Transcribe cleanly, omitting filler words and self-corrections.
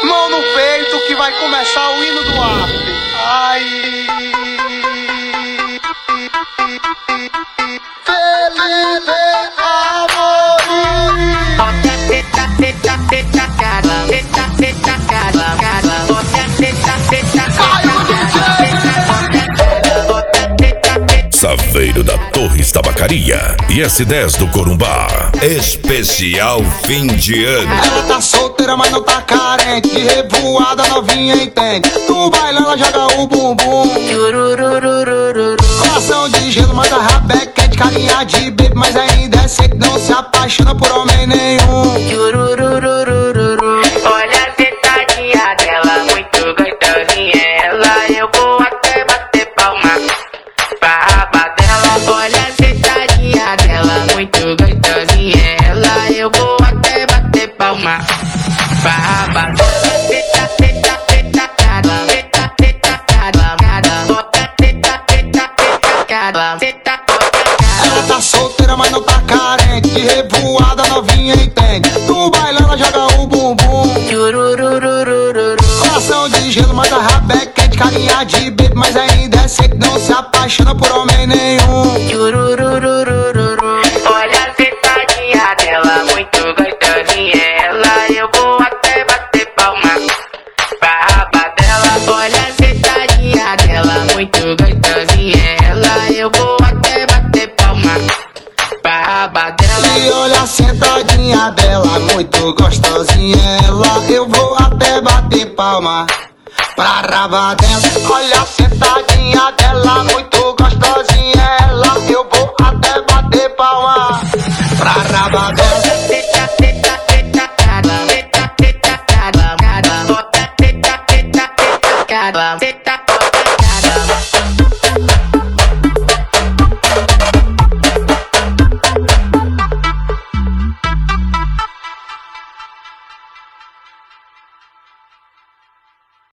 Mão no peito que vai começar o hino do after. Ai. Feliz amor. Saveiro da Torres Tabacaria e S10 do Corumbá. Especial fim de ano. Ela tá solteira, mas não tá carente. Revoada, novinha, entende. No baile ela joga o bumbum. Coração de gelo, mas a rabeca é de carinha de bebê. Mas ainda é seco, não se apaixona por homem nenhum. Olha a sentadinha dela, muito gostosinha. Ela, eu vou até bater palma pra raba dela. Olha a sentadinha dela, muito gostosinha. Ela, eu vou até bater palma pra raba dela. Ela tá solteira, mas não tá carente. Revoada, novinha, entende. No baile ela joga o bumbum. Coração de gelo, mas a rabeca é de carinha de bebê. Mas ainda é seco, não se apaixona por homem nenhum. Olha a sentadinha dela, muito gostosinha. Ela, eu vou até bater palma pra raba dela. Olha a sentadinha dela, muito gostosinha. Ela, eu vou até bater palma pra raba dela. E olha a sentadinha dela, muito gostosinha. Ela, eu vou até bater palma pra raba dela. Olha a sentadinha dela, muito gostosinha. Ela, eu vou até bater palma pra raba dela. Cada